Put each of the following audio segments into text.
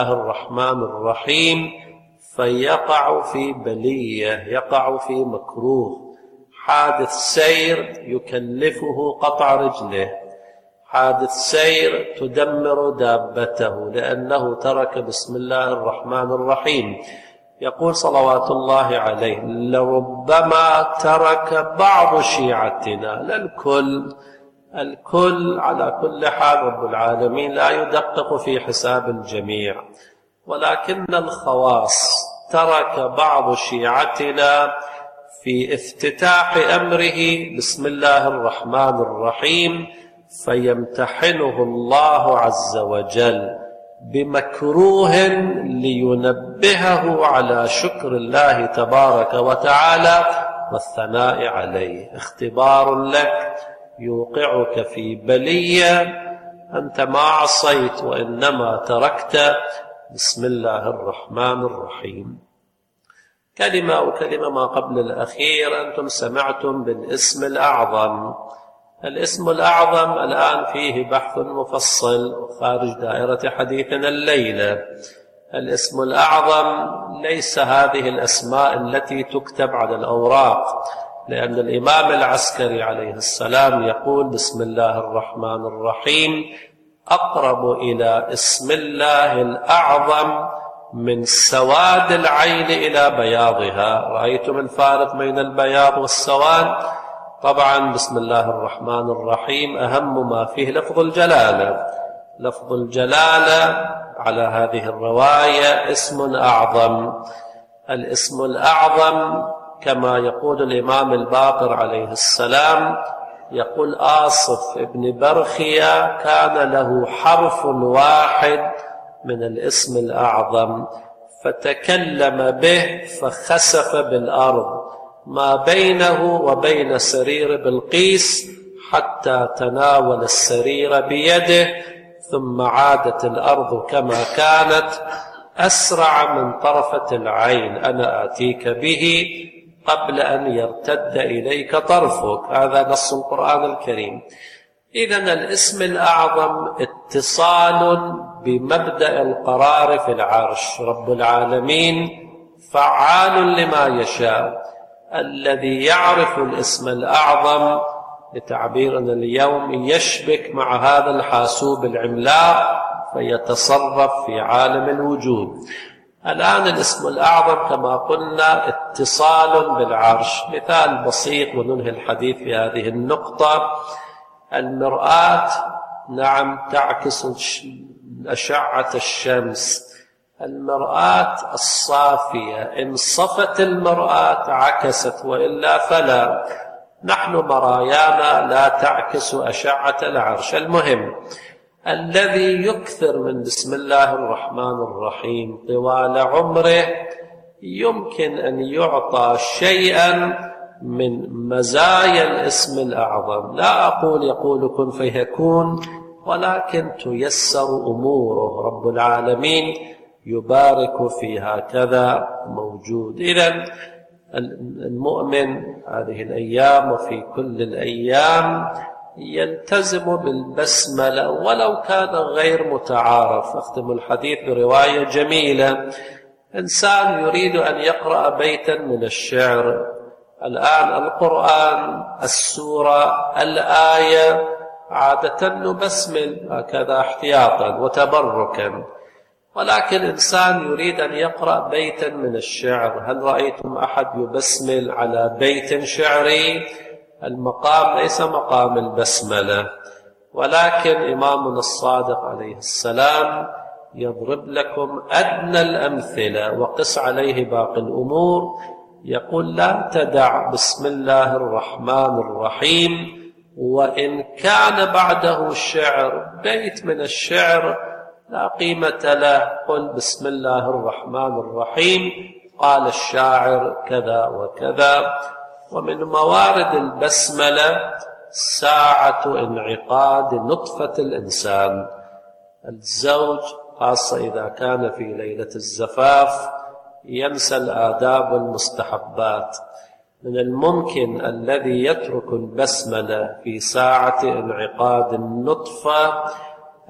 الرحمن الرحيم فيقع في بلية، يقع في مكروه، حادث سير يكلفه قطع رجله، حادث سير تدمر دابته لأنه ترك بسم الله الرحمن الرحيم. يقول صلوات الله عليه: لربما ترك بعض شيعتنا، لا الكل على كل حال رب العالمين لا يدقق في حساب الجميع، ولكن الخواص ترك بعض شيعتنا في افتتاح أمره بسم الله الرحمن الرحيم، فيمتحنه الله عز وجل بمكروه لينبهه على شكر الله تبارك وتعالى والثناء عليه. اختبار لك يوقعك في بلية، أنت ما عصيت وإنما تركت بسم الله الرحمن الرحيم. كلمة ما قبل الأخير، أنتم سمعتم بالاسم الأعظم. الاسم الأعظم الآن فيه بحث مفصل خارج دائرة حديثنا الليلة. الاسم الأعظم ليس هذه الأسماء التي تكتب على الأوراق، لأن الإمام العسكري عليه السلام يقول: بسم الله الرحمن الرحيم أقرب إلى اسم الله الأعظم من سواد العين إلى بياضها. رأيتم الفارق بين البياض والسواد؟ طبعا بسم الله الرحمن الرحيم أهم ما فيه لفظ الجلالة. لفظ الجلالة على هذه الرواية اسم أعظم. الاسم الأعظم كما يقول الإمام الباقر عليه السلام، يقول آصف ابن برخية كان له حرف واحد من الاسم الأعظم فتكلم به فخسف بالأرض ما بينه وبين سرير بلقيس حتى تناول السرير بيده، ثم عادت الأرض كما كانت أسرع من طرفة العين. أنا آتيك به قبل أن يرتد إليك طرفك. هذا نص القرآن الكريم. إذن الاسم الأعظم اتصال بمبدأ القرار في العرش. رب العالمين فعال لما يشاء. الذي يعرف الاسم الأعظم بتعبيرنا اليوم يشبك مع هذا الحاسوب العملاق فيتصرف في عالم الوجود. الآن الاسم الأعظم كما قلنا اتصال بالعرش. مثال بسيط وننهي الحديث في هذه النقطة: المرآة نعم تعكس أشعة الشمس. المرآة الصافية إن صفت المرآة عكست، وإلا فلا. نحن مرايانا لا تعكس أشعة العرش. المهم الذي يكثر من بسم الله الرحمن الرحيم طوال عمره يمكن أن يعطى شيئا من مزايا الاسم الأعظم. لا أقول يقول كن فيكون، ولكن تيسر أموره. رب العالمين يبارك في هكذا موجود. إذن المؤمن هذه الأيام وفي كل الأيام يلتزم بالبسملة ولو كان غير متعارف. أختم الحديث برواية جميلة. إنسان يريد أن يقرأ بيتا من الشعر. الآن القرآن، السورة، الآية عادة نبسمل هكذا احتياطا وتبركا، ولكن إنسان يريد أن يقرأ بيتا من الشعر. هل رأيتم أحد يبسمل على بيت شعري؟ المقام ليس مقام البسملة، ولكن إمامنا الصادق عليه السلام يضرب لكم أدنى الأمثلة وقس عليه باقي الأمور. يقول: لا تدع بسم الله الرحمن الرحيم وإن كان بعده شعر، بيت من الشعر لا قيمة له، قل بسم الله الرحمن الرحيم قال الشاعر كذا وكذا. ومن موارد البسملة ساعة انعقاد نطفة الإنسان. الزوج خاصة إذا كان في ليلة الزفاف ينسى الآداب والمستحبات. من الممكن الذي يترك البسملة في ساعة انعقاد النطفة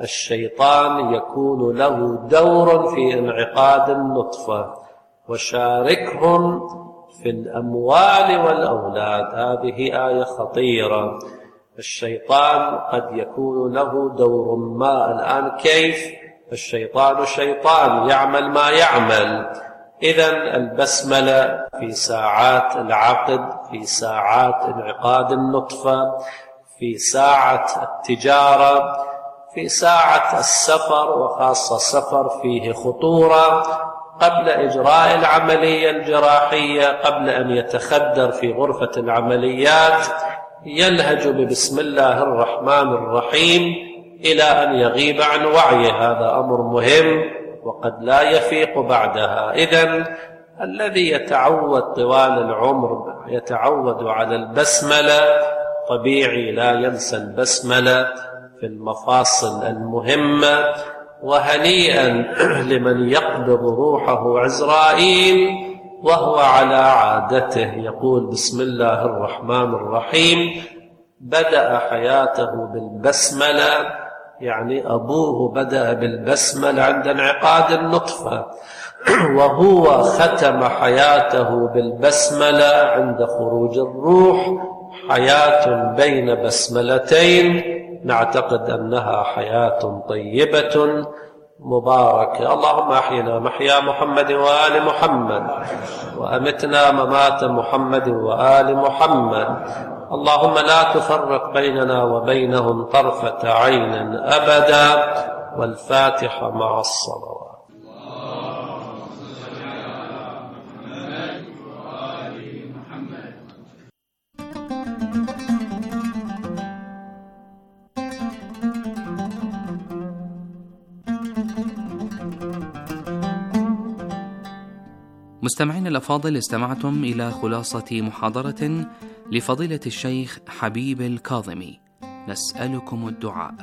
الشيطان يكون له دور في انعقاد النطفة. وشاركهم في الأموال والأولاد، هذه آية خطيرة. الشيطان قد يكون له دور ما. الآن كيف؟ الشيطان شيطان يعمل ما يعمل. إذن البسملة في ساعات العقد، في ساعات انعقاد النطفة، في ساعة التجارة، في ساعة السفر، وخاصة سفر فيه خطورة، قبل إجراء العملية الجراحية، قبل أن يتخدر في غرفة العمليات، يلهج ببسم الله الرحمن الرحيم إلى أن يغيب عن وعيه. هذا أمر مهم وقد لا يفيق بعدها. إذن الذي يتعود طوال العمر يتعود على البسملة طبيعي لا ينسى البسملة في المفاصل المهمة. وهنيئا لمن يقبض روحه عزرائيل وهو على عادته يقول بسم الله الرحمن الرحيم. بدأ حياته بالبسملة، يعني أبوه بدأ بالبسملة عند انعقاد النطفة، وهو ختم حياته بالبسملة عند خروج الروح. حياة بين بسملتين نعتقد أنها حياة طيبة مباركة. اللهم أحينا محيا محمد وآل محمد، وأمتنا ممات محمد وآل محمد. اللهم لا تفرق بيننا وبينهم طرفة عين أبدا. والفاتحة مع الصلوات. مستمعين الأفاضل، استمعتم إلى خلاصة محاضرة لفضيلة الشيخ حبيب الكاظمي. نسألكم الدعاء.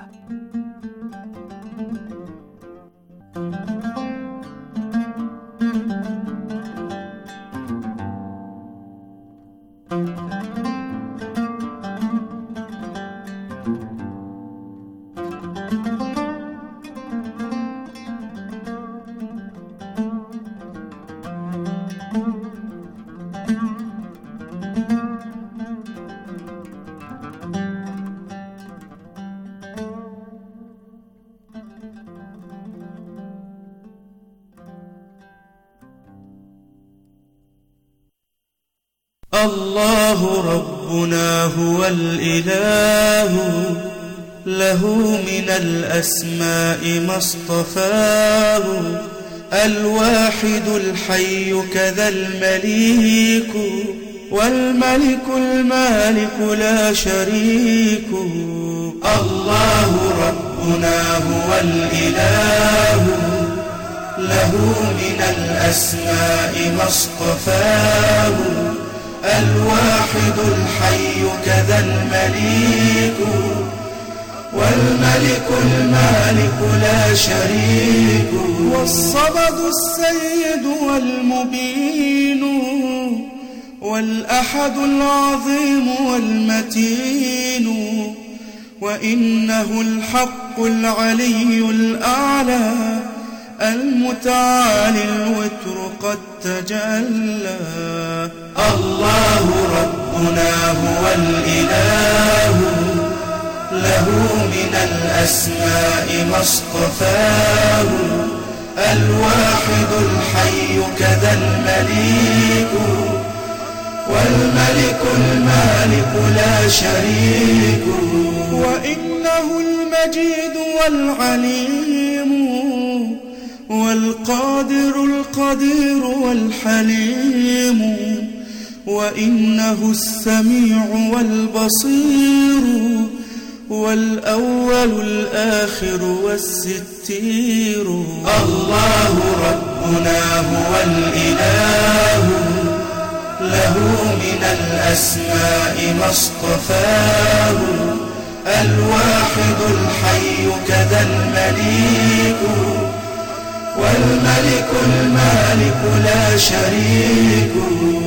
الله ربنا هو الإله، له من الأسماء ما اصطفاه. الواحد الحي كذا المليك، والملك المالك لا شريك. الله ربنا هو الإله، له من الأسماء ما اصطفاه. الواحد الحي كذا المليك، والملك المالك لا شريك. والصمد السيد والمبين، والأحد العظيم والمتين. وإنه الحق العلي الأعلى، المتعالي الوتر قد تجلى. الله ربنا هو الإله، له من الأسماء ما اصطفاه. الواحد الحي كذا المليك، والملك المالك لا شريك. وإنه المجيد والعليم، والقادر القدير والحليم. وإنه السميع والبصير، والأول الآخر والستير. الله ربنا هو الإله، له من الأسماء ما اصطفاه. الواحد الحي كذا المليك، والملك المالك لا شريك.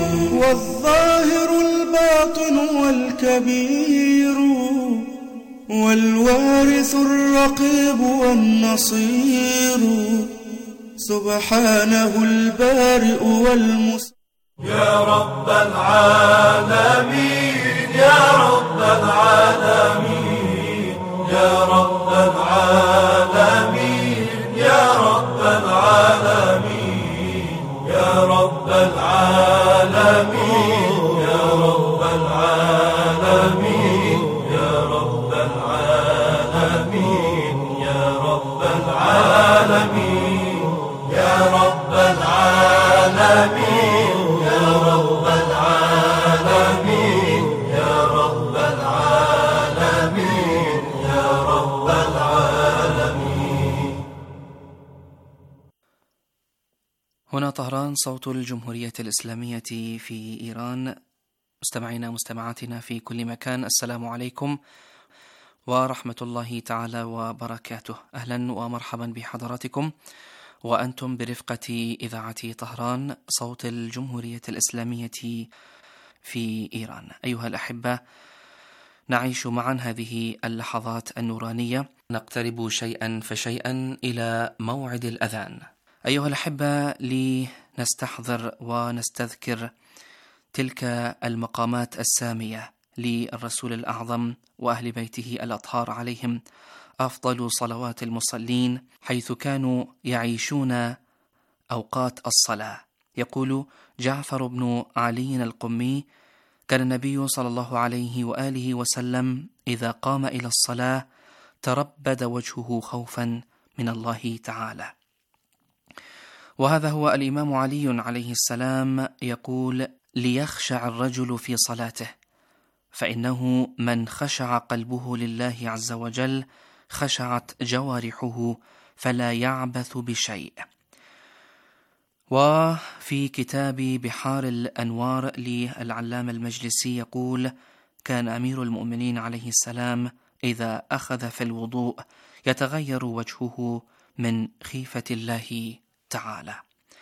والظاهر الباطن والكبير، والوارث الرقيب والنصير، سبحانه البارئ والمصير. يا رب العالمين يا رب العالمين يا رب العالمين يا رب العالمين يا رب العالمين يا رب العالمين يا رب العالمين يا رب العالمين يا رب العالمين يا رب العالمين يا رب العالمين يا رب العالمين. هنا طهران، صوت الجمهورية الإسلامية في إيران. مستمعينا مستمعاتنا في كل مكان، السلام عليكم ورحمة الله تعالى وبركاته. أهلا ومرحبا بحضراتكم وأنتم برفقة إذاعة طهران، صوت الجمهورية الإسلامية في إيران. أيها الأحبة، نعيش معا هذه اللحظات النورانية، نقترب شيئا فشيئا إلى موعد الأذان. أيها الأحبة، لنستحضر ونستذكر تلك المقامات السامية للرسول الأعظم وأهل بيته الأطهار عليهم أفضل صلوات المصلين، حيث كانوا يعيشون أوقات الصلاة. يقول جعفر بن علي القمي: كان النبي صلى الله عليه وآله وسلم إذا قام إلى الصلاة تربد وجهه خوفا من الله تعالى. وهذا هو الإمام علي عليه السلام يقول: ليخشع الرجل في صلاته، فإنه من خشع قلبه لله عز وجل خشعت جوارحه فلا يعبث بشيء. وفي كتاب بحار الأنوار للعلامة المجلسي يقول: كان أمير المؤمنين عليه السلام إذا أخذ في الوضوء يتغير وجهه من خيفة الله تعالى.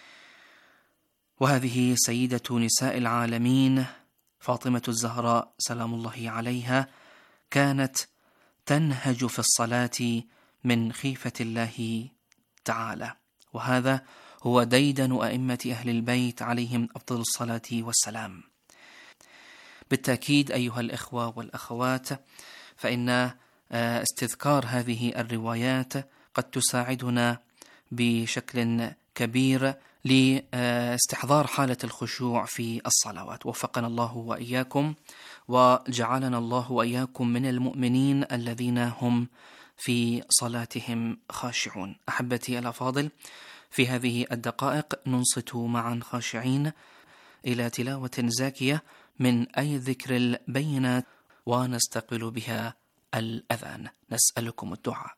وهذه سيدة نساء العالمين فاطمة الزهراء سلام الله عليها كانت تنهج في الصلاة من خيفة الله تعالى، وهذا هو ديدن أئمة أهل البيت عليهم أفضل الصلاة والسلام. بالتأكيد أيها الإخوة والأخوات، فإن استذكار هذه الروايات قد تساعدنا بشكل كبير لاستحضار حالة الخشوع في الصلوات. وفقنا الله وإياكم وجعلنا الله وإياكم من المؤمنين الذين هم في صلاتهم خاشعون. أحبتي الأفاضل، في هذه الدقائق ننصت معا خاشعين إلى تلاوة زاكية من أي الذكر البينات ونستقبل بها الأذان. نسألكم الدعاء.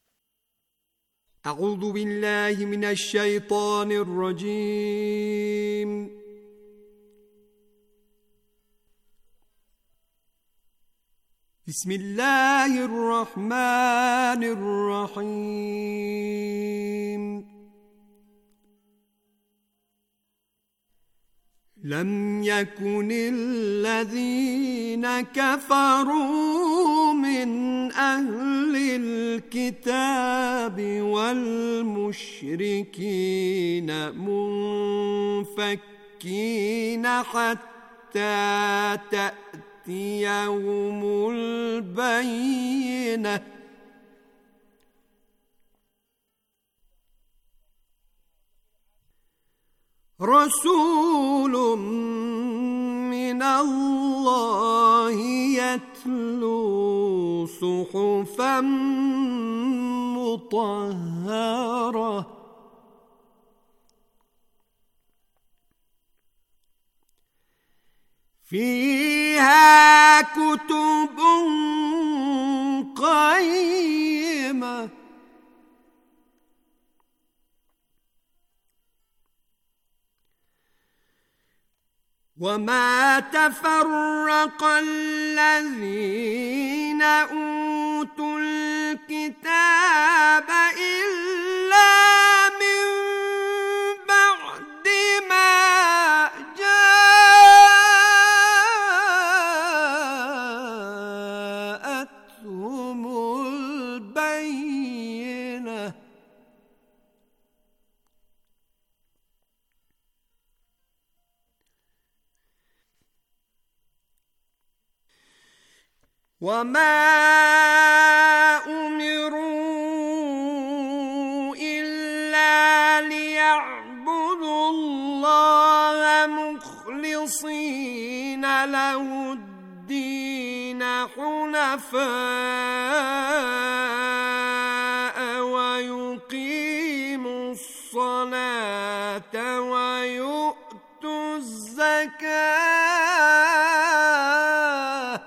أعوذ بالله من الشيطان الرجيم. بسم الله الرحمن الرحيم. لم يكن الذين كفروا من أهل الكتاب والمشركين منفكين حتى تأتي يوم البينة. رسول من الله يتلو صحفا مطهرة فيها كتب قيمة وما تفرق الذين أوتوا الكتاب إلا من بعد ما جاءتهم وما أمروا إلا ليعبدوا الله مخلصين له الدين حنفاء ويقيموا الصلاة ويؤتوا الزكاة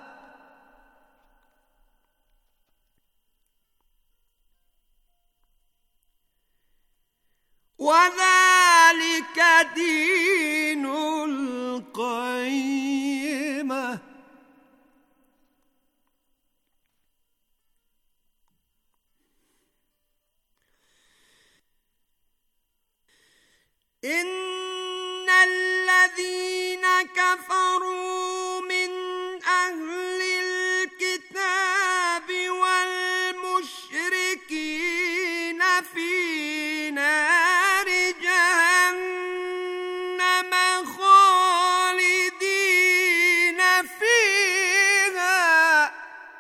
وذلك دين القيمة. إن الذين كفروا من أهل الكتاب والمشركين في نار جهنم خالدين فيها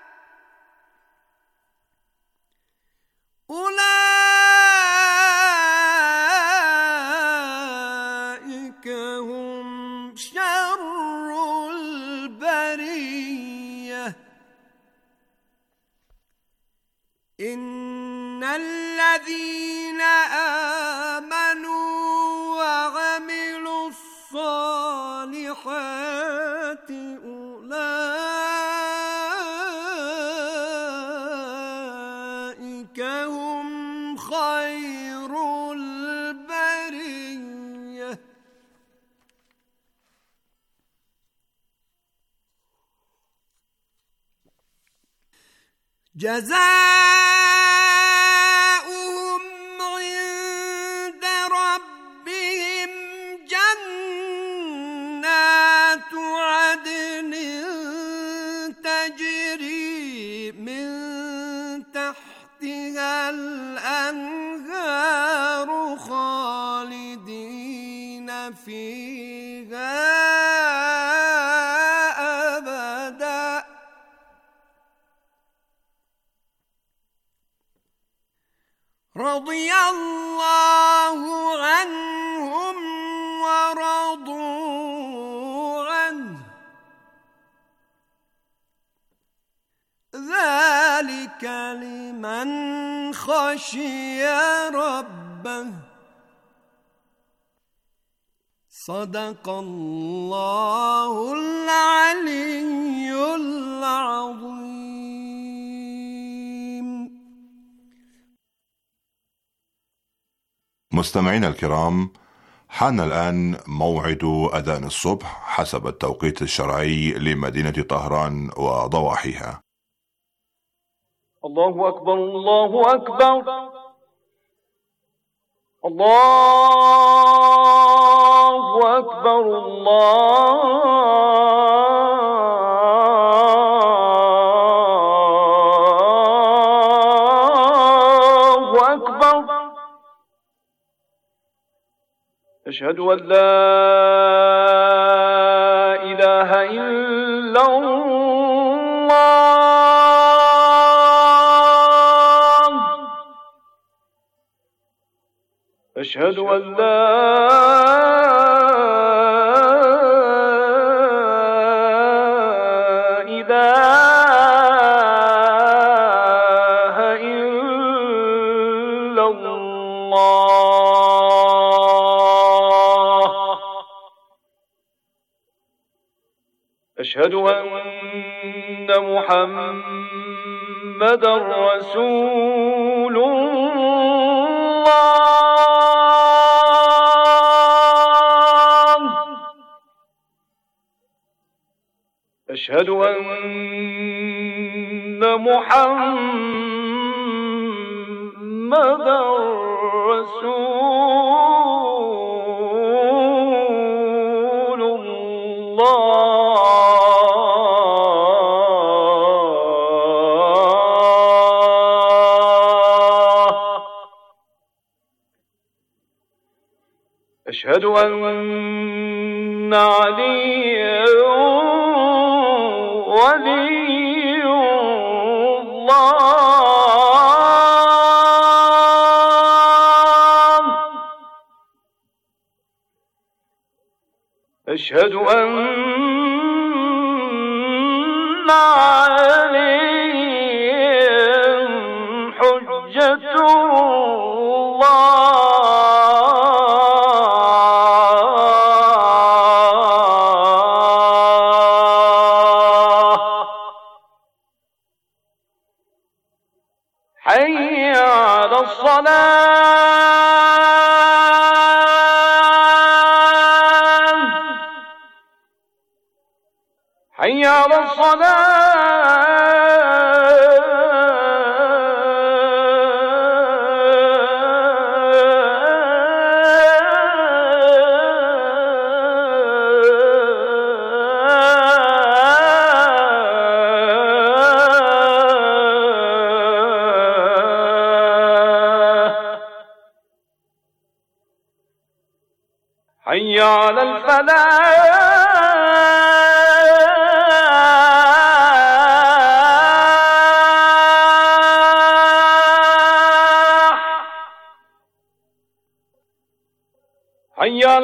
أولئك هم شر البرية. إن الذين آمنوا وعملوا الصالحات أولئك هم خير البرية. جزاؤهم عند ربهم جنات عدن تجري من تحتها الأنهار خالدين فيها أبدا. رضي الله عنهم ورضوا عنه ذلك لمن خشي ربه. صدق الله العلي العظيم. مستمعينا الكرام، حان الآن موعد أذان الصبح حسب التوقيت الشرعي لمدينة طهران وضواحيها. الله أكبر الله أكبر الله أكبر الله أكبر. أشهد أن لا إله إلا الله. أشهد أن لا إله إلا الله. أشهد أن محمدًا رسول الله. أشهد أن محمدًا رسول الله. أشهد أن عليا ولي أشهد أن عليهم حجة الله حي على الصلاة حي على حي على الفلاح حي على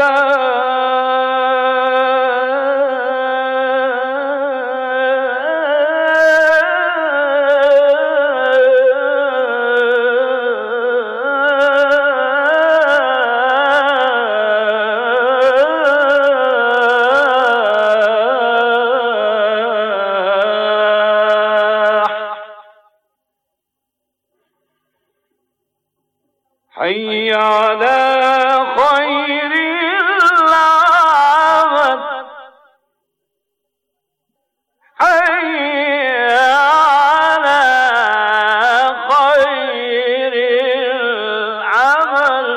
حي على خير العمل حي على خير العمل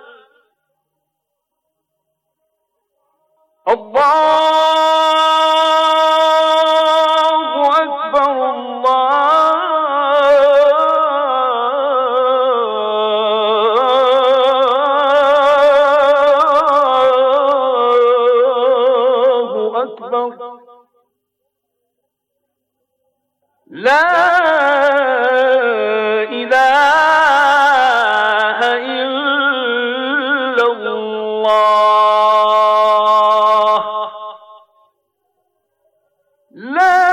الله أكبر لا إله إلا الله لا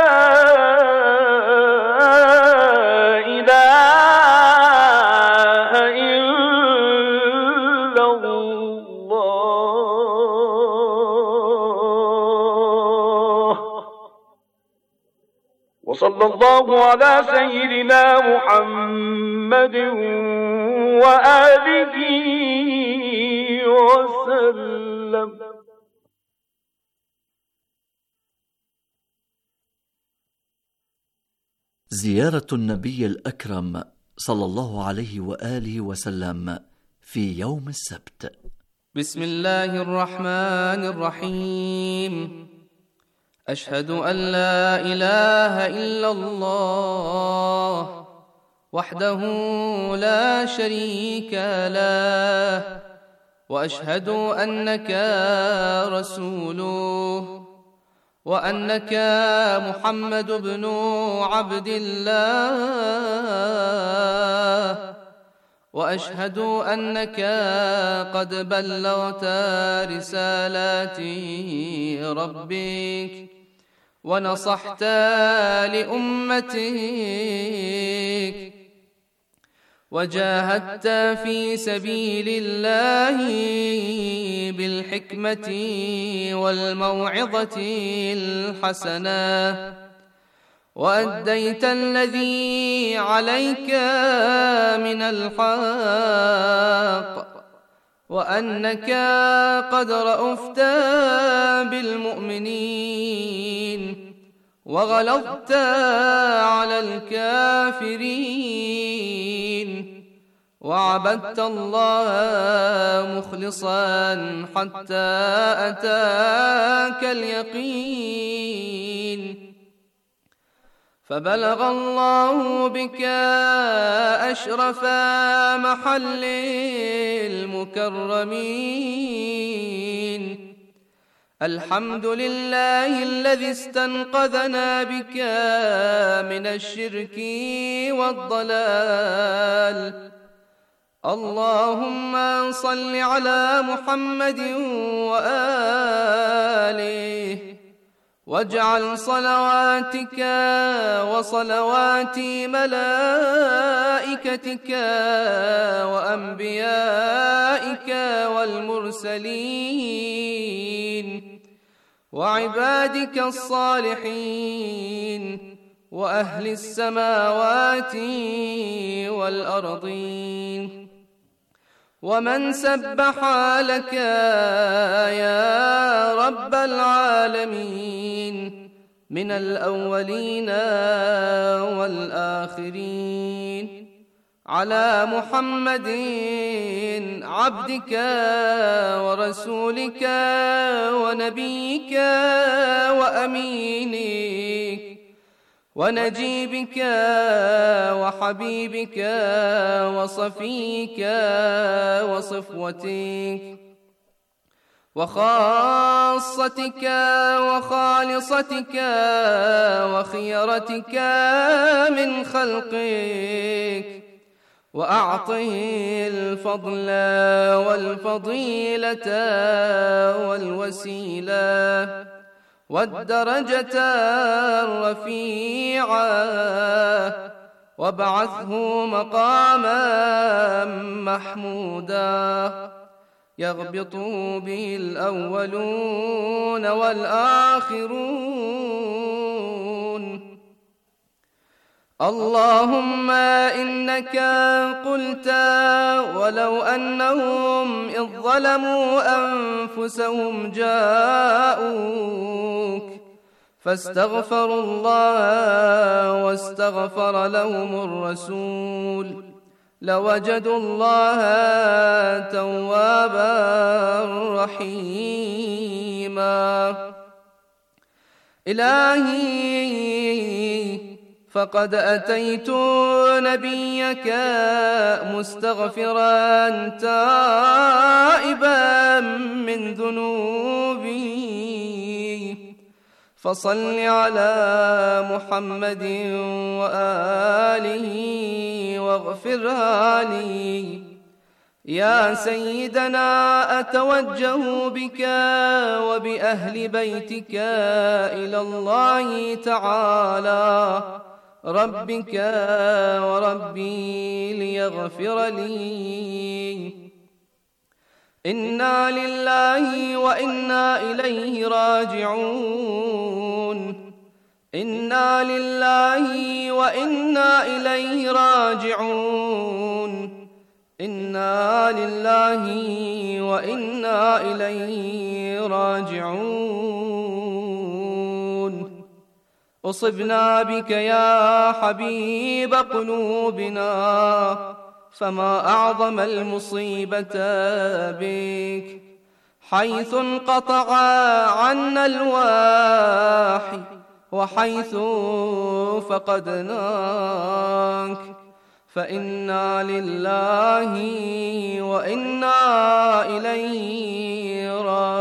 إله إلا الله وصلى الله على سيدنا محمد وآله وسلم. زيارة النبي الأكرم صلى الله عليه وآله وسلم في يوم السبت. بسم الله الرحمن الرحيم. أشهد أن لا إله إلا الله وحده لا شريك له وأشهد أنك رسوله وأنك محمد بن عبد الله وأشهد أنك قد بلغت رسالات ربك ونصحت لأمتك وجاهدت في سبيل الله بالحكمة والموعظة الحسنة وأديت الذي عليك من الحق وأنك قد رأفت بالمؤمنين وغلظت على الكافرين وعبدت الله مخلصا حتى أتاك اليقين فبلغ الله بك أشرف محل المكرمين. الحمد لله الذي استنقذنا بك من الشرك والضلال اللهم صل على محمد وآله، واجعل صلواتك وصلوات ملائكتك وأنبيائك والمرسلين وعبادك الصالحين وأهل السماوات والأرضين ومن سبح لك يا رب العالمين من الأولين والآخرين على محمد عبدك ورسولك ونبيك وأمينك ونجيبك وحبيبك وصفيك وصفوتك وخاصتك وخالصتك وخيرتك من خلقك، وأعطه الفضل والفضيلة والوسيلة والدرجة الرفيعة، وابعثه مقاما محمودا يغبط به الأولون والآخرون. اللهم إنك قلت ولو أنهم إذ ظلموا أنفسهم جاءوك فاستغفروا الله واستغفر لهم الرسول لوجدوا الله توابا رحيما. إلهي فقد أتيت نبيك مستغفرا تائبا من ذنوبي، فصل على محمد وآله واغفرها لي. يا سيدنا أتوجه بك وبأهل بيتك إلى الله تعالى ربك وربي ليغفر لي. إنا لله وإنا إليه راجعون، إنا لله وإنا إليه راجعون، إنا لله وإنا إليه راجعون. أصبنا بك يا حبيب قلوبنا، فما أعظم المصيبة بك، حيث انقطع عنا الواحي وحيث فقدناك، فإنا لله وإنا إليه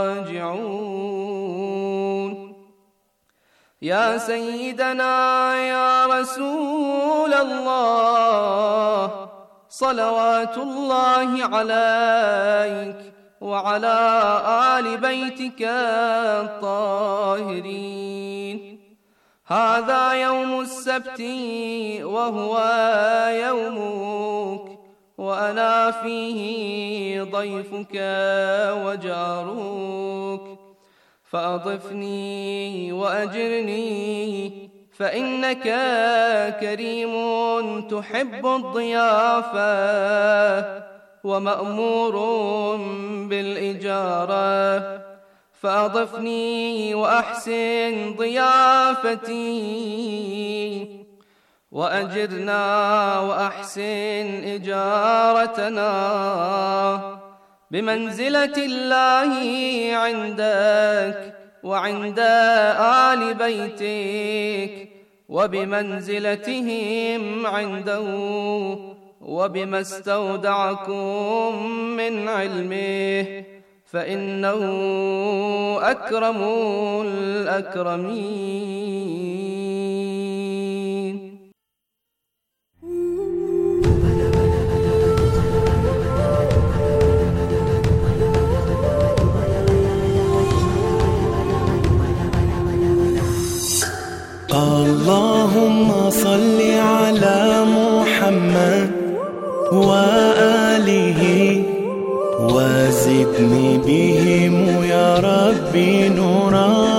راجعون. يا سيدنا يا رسول الله، صلوات الله عليك وعلى آل بيتك الطاهرين. هذا يوم السبت وهو يومك، وأنا فيه ضيفك وجارك، فأضفني وأجرني، فإنك كريم تحب الضيافة ومأمور بالإجارة، فأضفني وأحسن ضيافتي، وأجرنا وأحسن إجارتنا بمنزلة الله عندك وعند آل بيتك، وبمنزلتهم عنده، وبما استودعكم من علمه، فإنه أكرم الأكرمين. وزدني بهم يا ربي نورا.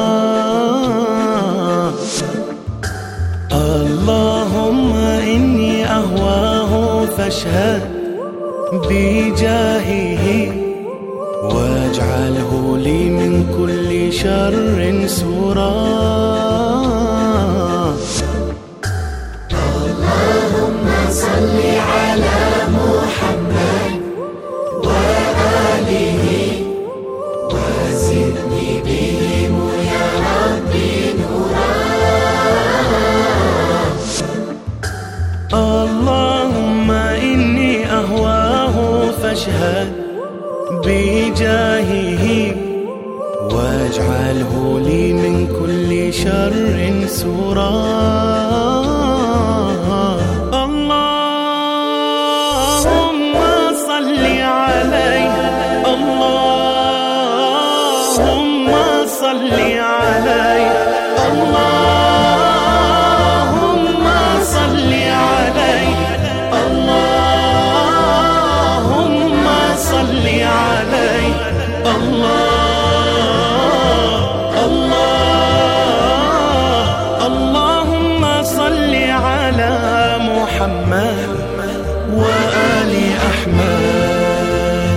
اللهم إني أهواه فاشهد بجاهه واجعله لي من كل شر سورا. اللهم صل على محمد وآله وزدني بهم يا ربي نورا. اللهم إني أهواه فاشهد بجاهه واجعله لي من كل شر سورا. اللهم صل عليه، اللهم صل عليه، اللهم صل عليه، اللهم صل عليه، اللهم صل على محمد وآل أحمد.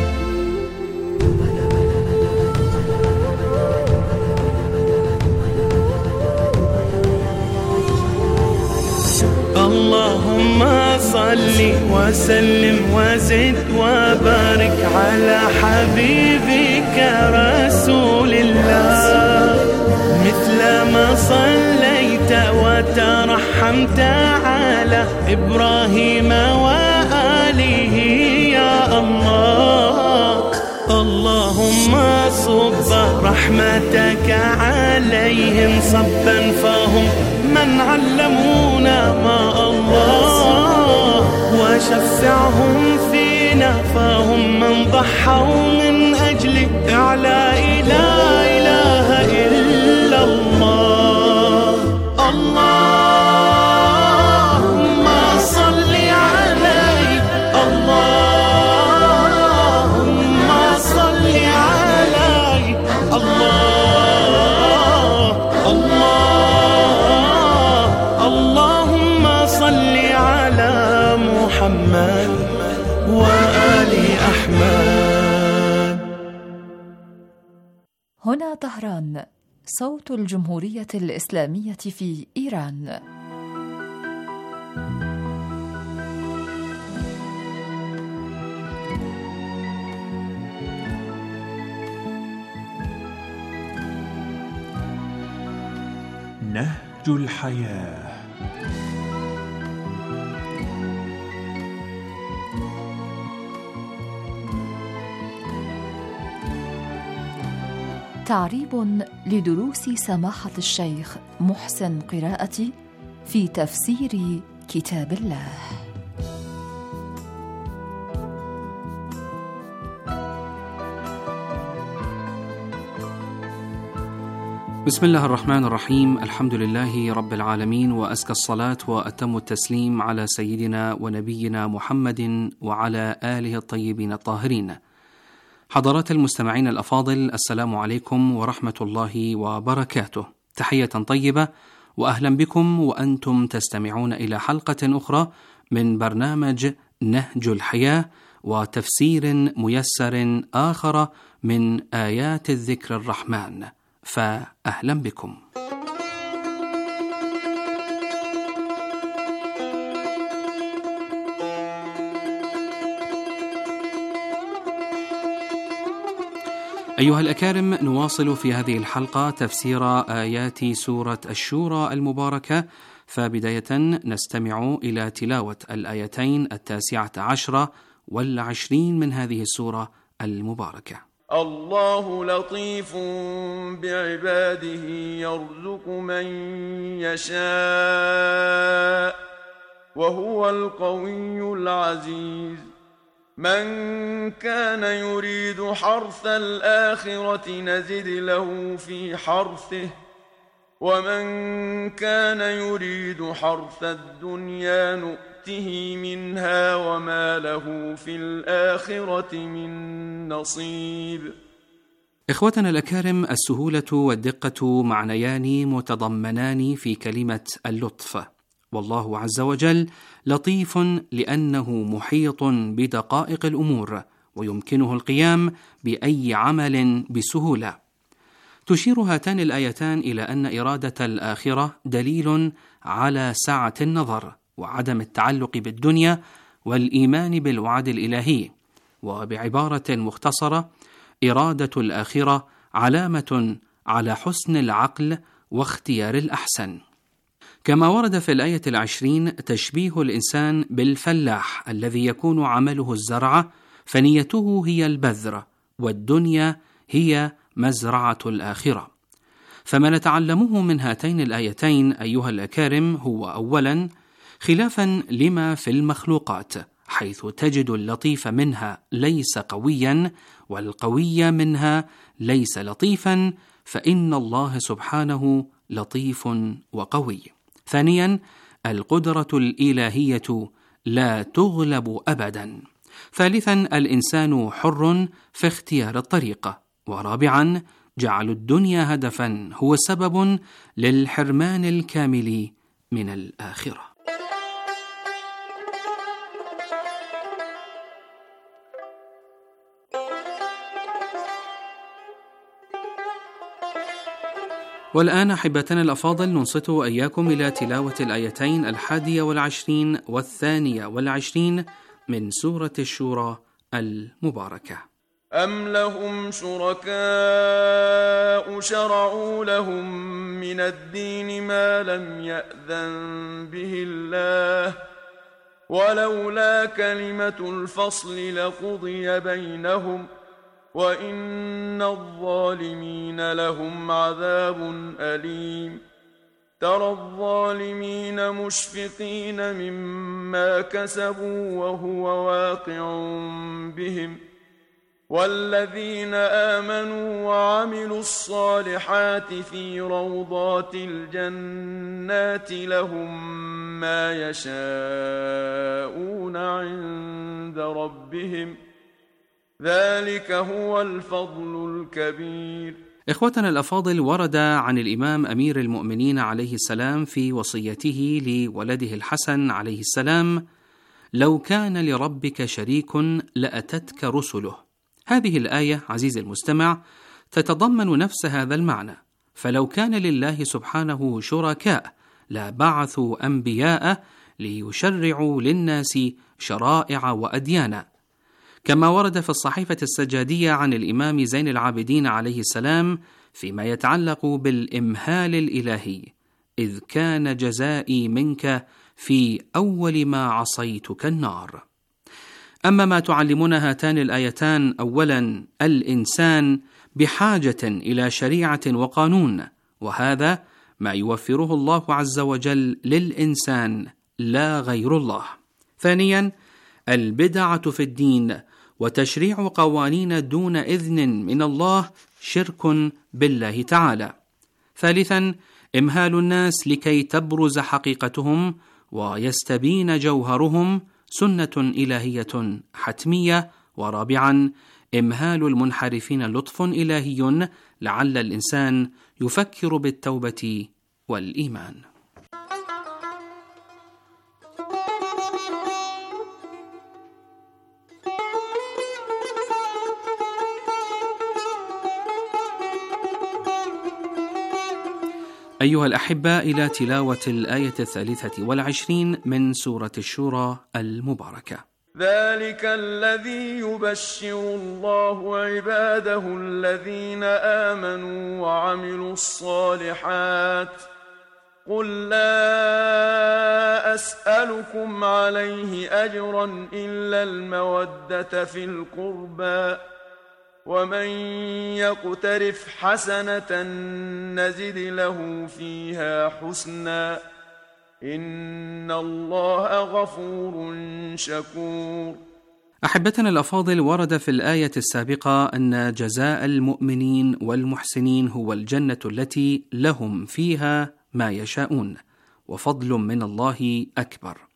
اللهم صل وسلم وزد وبارك على حبيبك رسول الله، مثل ما صليت وترحمت على إبراهيم وآله يا الله. اللهم صب رحمتك عليهم صبا فهم من علمونا ما الله، وشفعهم فينا فهم من ضحوا من أجل إعلاء لا إله إلا الله. اللهم صل عليه، اللهم صل عليه، اللهم صل على محمد وآل أحمد. هنا طهران، صوت الجمهورية الإسلامية في إيران. نهج الحياة. تعريب لدروس سماحة الشيخ محسن قراءتي في تفسير كتاب الله. بسم الله الرحمن الرحيم. الحمد لله رب العالمين، وأزكى الصلاة وأتم التسليم على سيدنا ونبينا محمد وعلى آله الطيبين الطاهرين. حضرات المستمعين الأفاضل، السلام عليكم ورحمة الله وبركاته. تحية طيبة وأهلا بكم وأنتم تستمعون إلى حلقة أخرى من برنامج نهج الحياة، وتفسير ميسر آخر من آيات الذكر الرحمن، فأهلا بكم. أيها الأكارم، نواصل في هذه الحلقة تفسير آيات سورة الشورى المباركة، فبداية نستمع إلى تلاوة الآيتين 19 والعشرين من هذه السورة المباركة. الله لطيف بعباده يرزق من يشاء وهو القوي العزيز. من كان يريد حرث الآخرة نزد له في حرثه ومن كان يريد حرث الدنيا نؤته يأته منها وما له في الآخرة من نصيب. إخوتنا الأكارم، السهولة والدقة معنيان متضمنان في كلمة اللطف، والله عز وجل لطيف لأنه محيط بدقائق الأمور ويمكنه القيام بأي عمل بسهولة. تشير هاتان الآيتان إلى أن إرادة الآخرة دليل على سعة النظر وعدم التعلق بالدنيا والإيمان بالوعد الإلهي، وبعبارة مختصرة إرادة الآخرة علامة على حسن العقل واختيار الأحسن. كما ورد في الآية 20 تشبيه الإنسان بالفلاح الذي يكون عمله الزرع فنيته هي البذر، والدنيا هي مزرعة الآخرة. فما نتعلمه من هاتين الآيتين أيها الأكارم هو أولا خلافا لما في المخلوقات، حيث تجد اللطيف منها ليس قويا والقوي منها ليس لطيفا، فإن الله سبحانه لطيف وقوي. ثانيا القدرة الإلهية لا تغلب أبدا. ثالثا الإنسان حر في اختيار الطريقة. ورابعا جعل الدنيا هدفا هو سبب للحرمان الكامل من الآخرة. والآن أحبتنا الأفاضل ننصت إياكم إلى تلاوة الآيتين 21 و22 من سورة الشورى المباركة. أم لهم شركاء شرعوا لهم من الدين ما لم يأذن به الله ولولا كلمة الفصل لقضي بينهم وإن الظالمين لهم عذاب أليم. ترى الظالمين مشفقين مما كسبوا وهو واقع بهم والذين آمنوا وعملوا الصالحات في روضات الجنات لهم ما يشاءون عند ربهم ذلك هو الفضل الكبير. إخوتنا الأفاضل، ورد عن الإمام أمير المؤمنين عليه السلام في وصيته لولده الحسن عليه السلام: لو كان لربك شريك لأتتك رسله. هذه الآية عزيزي المستمع تتضمن نفس هذا المعنى، فلو كان لله سبحانه شركاء لبعثوا أنبياء ليشرعوا للناس شرائع وأديانا. كما ورد في الصحيفة السجادية عن الإمام زين العابدين عليه السلام فيما يتعلق بالإمهال الإلهي: إذ كان جزائي منك في أول ما عصيتك النار. أما ما تعلمنا هاتان الآيتان: أولا الإنسان بحاجة إلى شريعة وقانون، وهذا ما يوفره الله عز وجل للإنسان لا غير الله. ثانيا البدعة في الدين وتشريع قوانين دون إذن من الله شرك بالله تعالى. ثالثا إمهال الناس لكي تبرز حقيقتهم ويستبين جوهرهم سنة إلهية حتمية. ورابعا إمهال المنحرفين لطف إلهي لعل الإنسان يفكر بالتوبة والإيمان. أيها الأحبة، إلى تلاوة الآية 23 من سورة الشورى المباركة. ذلك الذي يبشر الله عباده الذين آمنوا وعملوا الصالحات قل لا أسألكم عليه أجرا إلا المودة في القربى ومن يقترف حسنة نزد له فيها حسنا إن الله غفور شكور. أحبتنا الأفاضل، ورد في الآية السابقة أن جزاء المؤمنين والمحسنين هو الجنة التي لهم فيها ما يشاءون، وفضل من الله أكبر.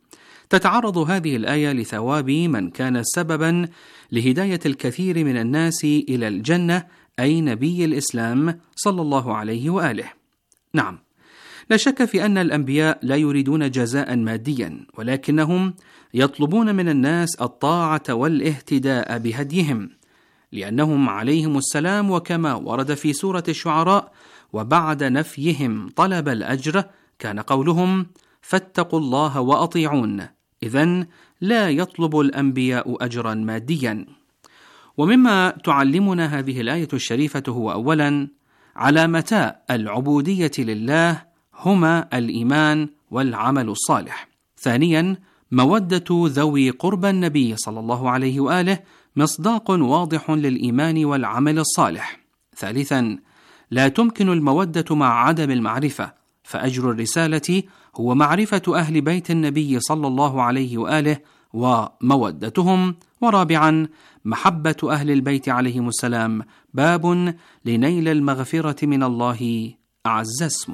تتعرض هذه الآية لثواب من كان سببا لهداية الكثير من الناس إلى الجنة، أي نبي الإسلام صلى الله عليه وآله. نعم، لا شك في أن الأنبياء لا يريدون جزاء ماديا، ولكنهم يطلبون من الناس الطاعة والاهتداء بهديهم، لأنهم عليهم السلام، وكما ورد في سورة الشعراء: وبعد نفيهم طلب الأجر كان قولهم فاتقوا الله وأطيعون. إذن لا يطلب الأنبياء أجرا ماديا. ومما تعلمنا هذه الآية الشريفة هو أولا علامتا العبودية لله هما الإيمان والعمل الصالح. ثانيا مودة ذوي قربى النبي صلى الله عليه وآله مصداق واضح للإيمان والعمل الصالح. ثالثا لا تمكن المودة مع عدم المعرفة، فأجر الرسالة هو معرفة أهل بيت النبي صلى الله عليه وآله ومودتهم. ورابعا محبة أهل البيت عليهم السلام باب لنيل المغفرة من الله أعز اسمه.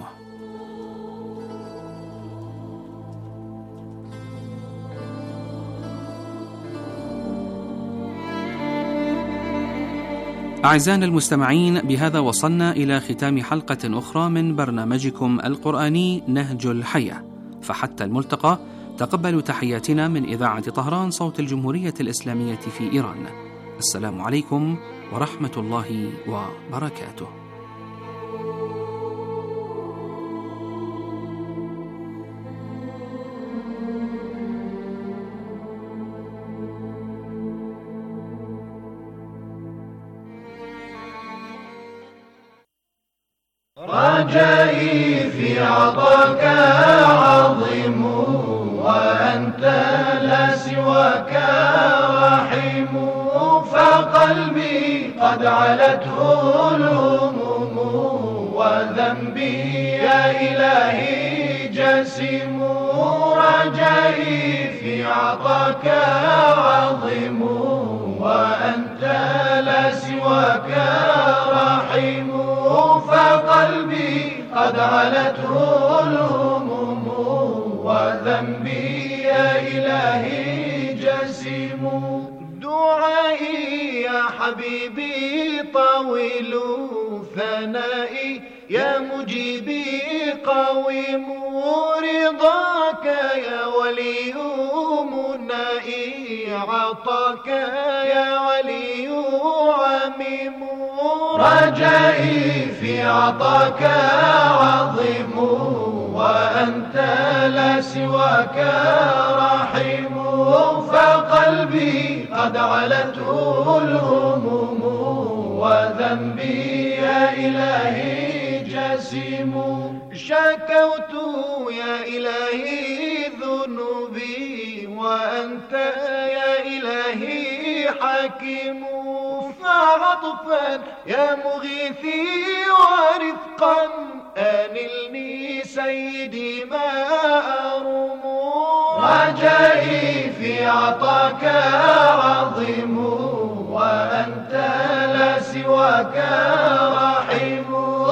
أعزائنا المستمعين، بهذا وصلنا إلى ختام حلقة أخرى من برنامجكم القرآني نهج الحياة. فحتى الملتقى، تقبلوا تحياتنا من إذاعة طهران صوت الجمهورية الإسلامية في إيران. السلام عليكم ورحمة الله وبركاته. رجائي في عطاك عظيم، وأنت لا سواك رحيم، فقلبي قد علته الهموم، وذنبي يا إلهي جسيم. رجائي في عطاك عظيم، وأنت لا سواك رحيم، فقلبي قد علته الهموم، وذنبي يا إلهي جسيم. دعائي يا حبيبي طويل، ثنائي يا مجيبي قويم، رضاك يا ولي منائي، عطاك يا علي عميم. رجائي في عطاك عظيم، وأنت لا سواك رحيم، فقلبي قد علته الهموم، وذنبي يا إلهي جسيم. شكوت يا إلهي ذنوبي، وأنت يا إلهي حكيم، فعطفا يا مغيثي ورفقا أنلني سيدي ما أروم. رجائي في عطاك عظيم، وأنت لا سواك رحيم،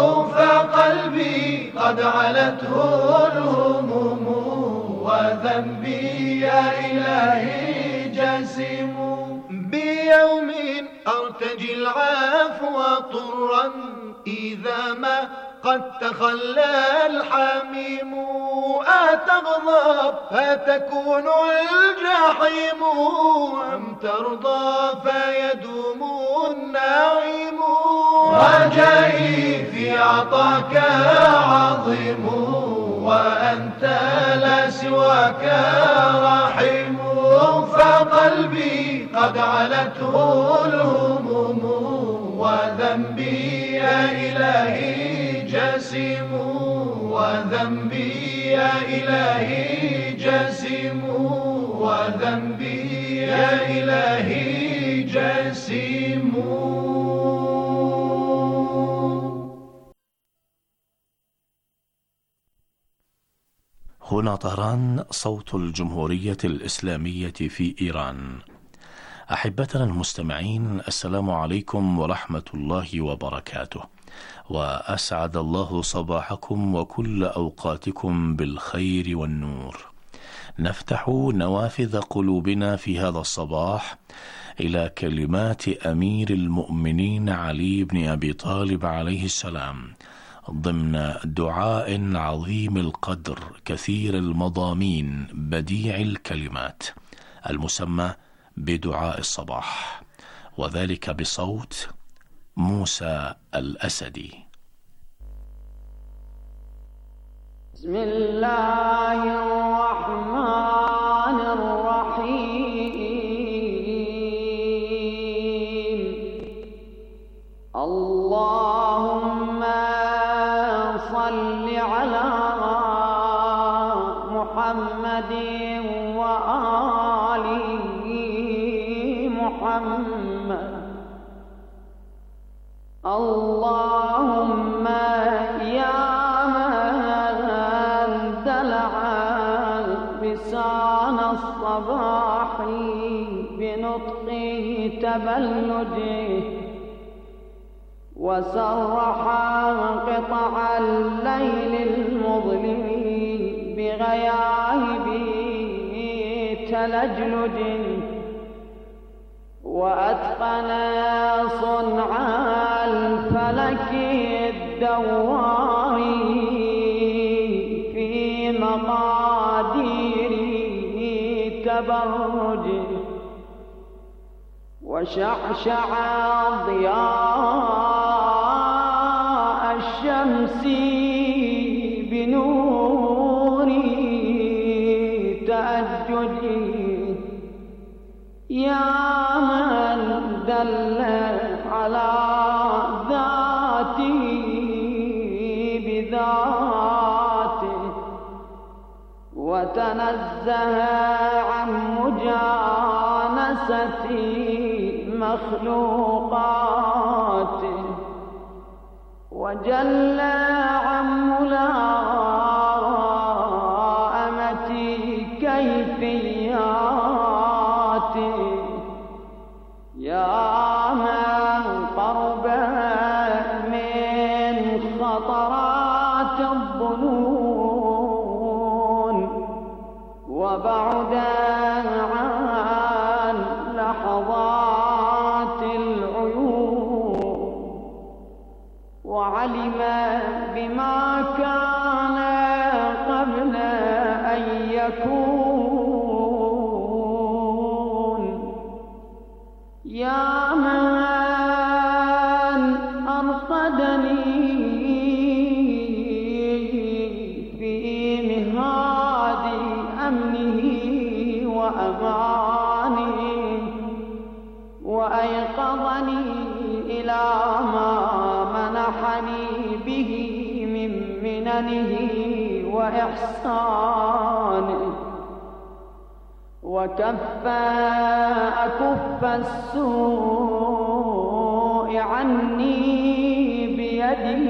فقلبي قد علته الهموم، وذنبي يا إلهي جسيم. بيوم أرتجي العفو طرا، إذا ما قد تخلى الحميم، أتغضب فتكون الجحيم، أم ترضى فيدوم النعيم. رجائي في عطاك عظيم، وأنت لا سواك رحيم، فقلبي قد علته الهموم، وذنبي يا إلهي جسيم، وذنبي يا إلهي جسيم، وذنبي يا إلهي جسيم. هنا طهران صوت الجمهورية الإسلامية في إيران. أحبتنا المستمعين، السلام عليكم ورحمة الله وبركاته، وأسعد الله صباحكم وكل أوقاتكم بالخير والنور. نفتح نوافذ قلوبنا في هذا الصباح إلى كلمات أمير المؤمنين علي بن أبي طالب عليه السلام ضمن دعاء عظيم القدر كثير المضامين بديع الكلمات المسمى بدعاء الصباح، وذلك بصوت موسى الأسدي. بسم الله الرحمن الرحيم. اللهم صل على محمد وآل محمد. اللهم يا لسان الصباح بنطق تبلده وسرح قطع الليل المظلم بغياهب تلجلجه وأتقن صنع الفلك الدواري في مقادير تبرجه وشعشع ضياء الشمس بنور تأججه يا من دل على ذاته بذاته وتنزه عن مجانسة مخلوقاته وجل عن ملائمة كيفياته يا من قرب من خطرات الظنون وبعد عن لحظات العيون وعلم بما كان قبل أن يكون يا من أرقدني في مهاد أمنه وأمانه وأيقظني إلى ما منحني به من مننه وإحسانه وكف أكف السوء عني بيده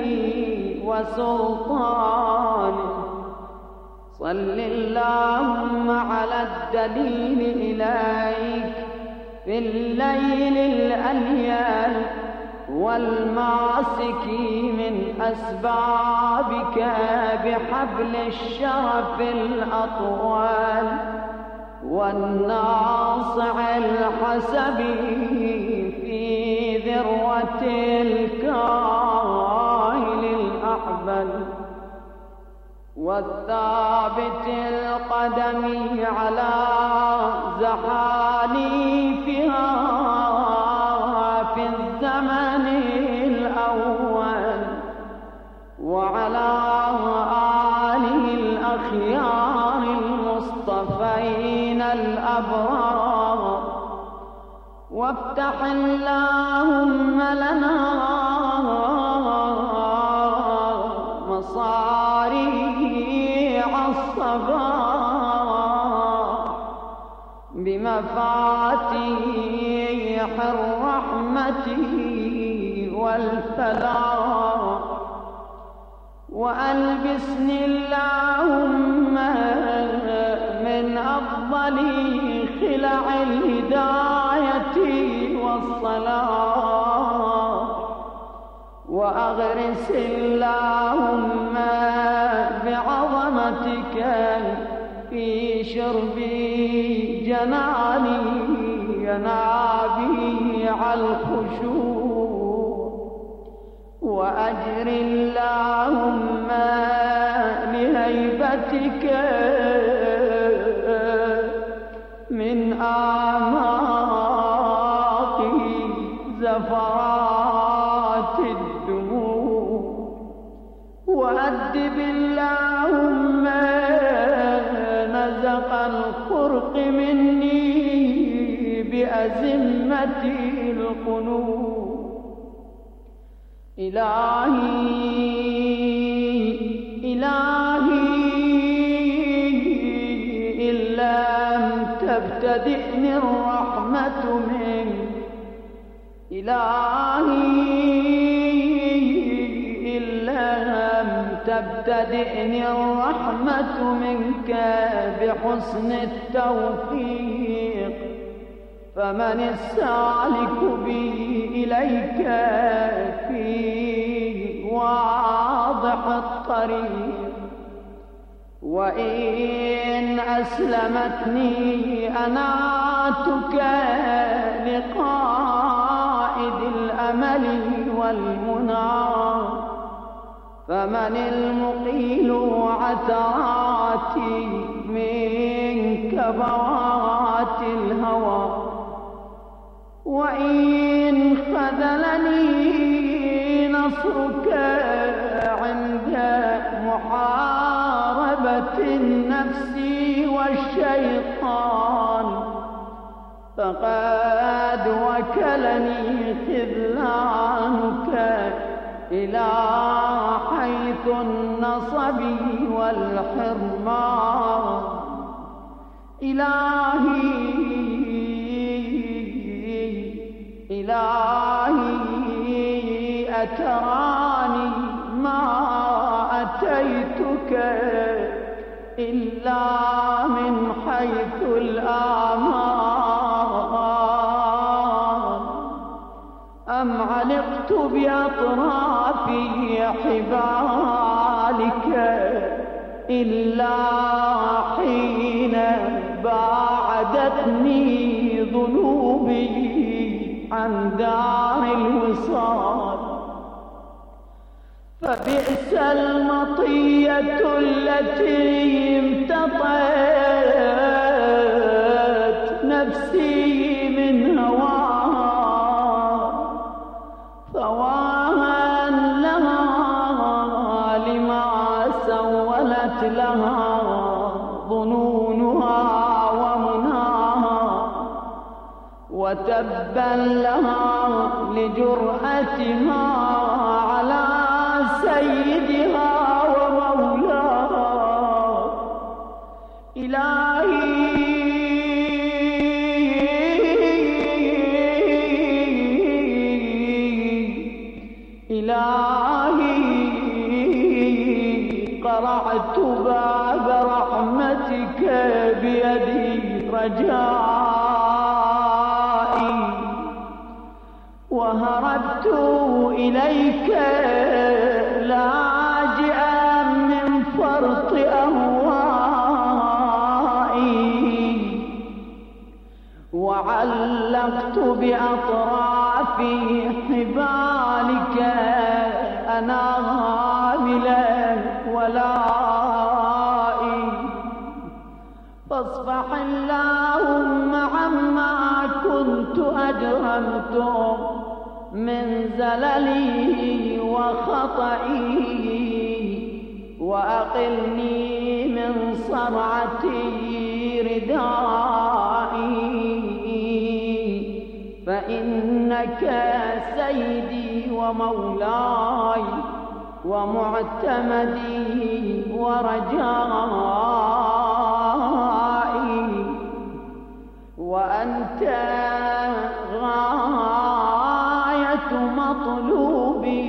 وسلطانه صل اللهم على الدليل إليك في الليل الأليل والماسك من أسبابك بحبل الشرف الأطول والناصع الحسب في ذروة الكاهل الأحبل والثابت القدم على زحاليفها في الزمن الأول وعلى آله الأخيار المصطفين الأبرار وافتح اللهم لنا مصاريع الصباح بمفاتيح الرحمة والفلاح وألبسني اللهم من أفضل خلع الهداية والصلاح وأغرس اللهم بعظمتك في بي جناني ينابيع الخشوع وأجر اللهم لهيبتك من أعماقي زفرات الدموع وأدب اللهم نزق الخرق مني بأزمة القنوع إلهي إن لم تبتدئني الرحمة منك إلهي إن لم تبتدئني الرحمة منك بحسن التوفيق فمن السالك بي إليك في واضح الطريق وإن أسلمتني أناتك لقائد الأمل والمنى فمن المقيل عثراتي من كبوات الهوى وإن خذلني نصرك عند محاربة النفس والشيطان فقد وكلني خذلانك إلى حيث النصب والحرمان إلهي أتراني ما أتيتك إلا من حيث الآمال أم علقت بأطراف حبالك إلا حين باعدتني ذنوبي عن دار الوصال فبئس المطية التي امتطت نفسي من هواها ثواها لها لما سولت لها ظنونها ومناها وتبا لها لجرأتها على سيدها ومولاها إلهي قرعت باب رحمتك بيدي رجائي وهربت إليك لاجئا من فرط أهوائي وعلقت بأطراف حبالك أنامل ولائي فاصفح اللهم عما كنت أجرمت من زللي وخطئي وأقلني من صرعتي ردائي فإنك سيدي ومولاي ومعتمدي ورجائي وأنت غاية مطلوبي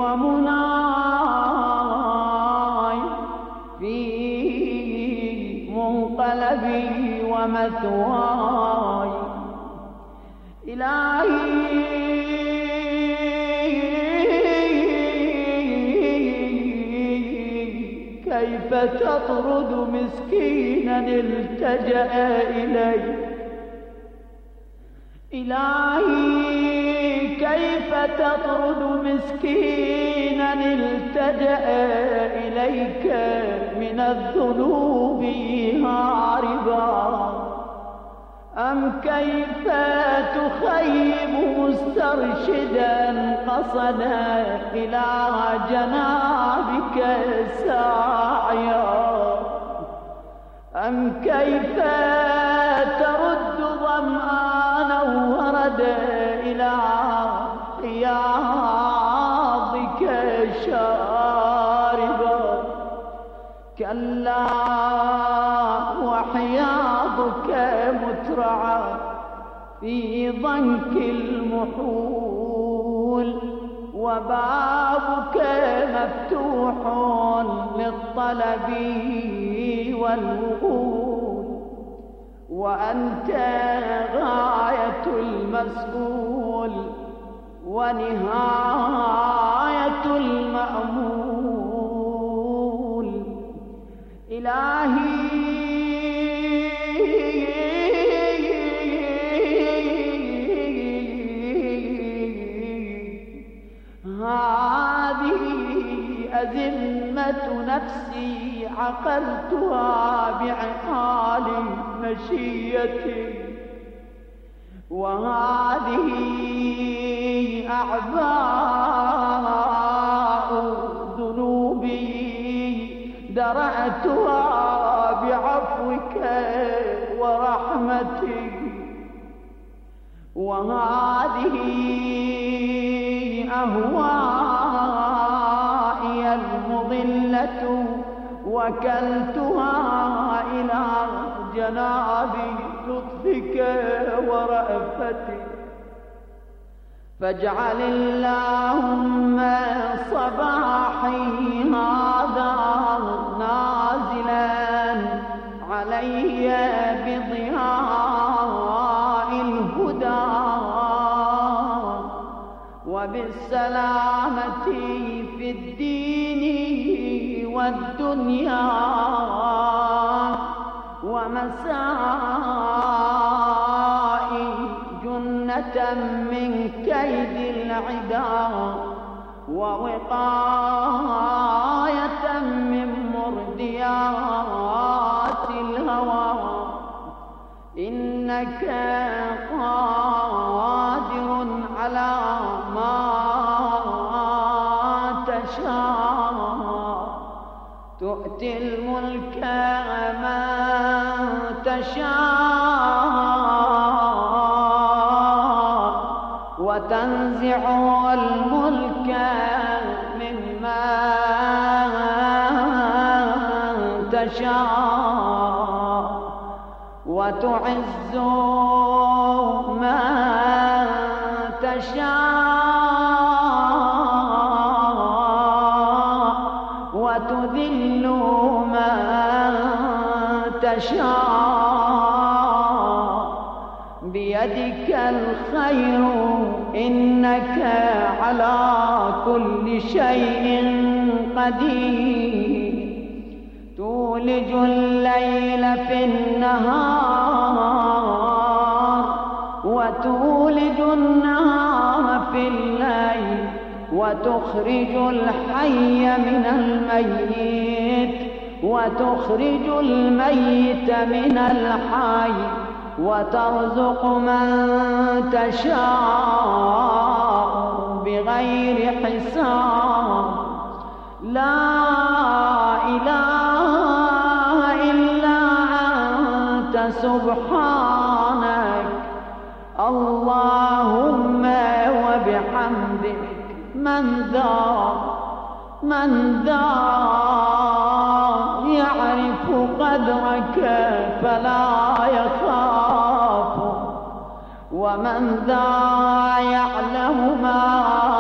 ومناي في منقلبي ومثواي إلهي كيف كيف تطرد مسكينا التجأ إليك إلهي كيف تطرد مسكينا التجأ إليك من الذنوب هاربا أم كيف تخيب مسترشدا قصدا إلى جنابك ساعيا أم كيف ترد ظمآنا وردا إلى حياضك شاربا كلا وحياضك مترعى في ضنك المحول وبابك مفتوح للطلب والوغول وأنت غاية المسؤول ونهاية المأمول إلهي هذه أزمة نفسي عقلتها بعقال مشيتي وهذه أعباء ذنوبي درعتها بعفوك ورحمتك وهذه أهوائي المضلة وكلتها إلى جناب لطفك ورأفتك فاجعل اللهم صباحي هذا نازلا علي بضياء الهدى وبالسلامة في الدين والدنيا ومسائي جنة من كيد العدا ووقاية من مرديات الهوى إنك قادر على ما تشاء تؤتي الملك من تشاء وتنزع الملك ممن تشاء وتعز من تشاء وتذل من تشاء بيدك الخير إنك على كل شيء قدير تولج الليل في النهار وتولج النهار في الليل وتخرج الحي من الميت وتخرج الميت من الحي وترزق من تشاء بغير حساب لا إله إلا أنت سبحانك اللهم وبحمدك من ذا يعرف قدرك فلا يخاف ومن ذا يعلم ما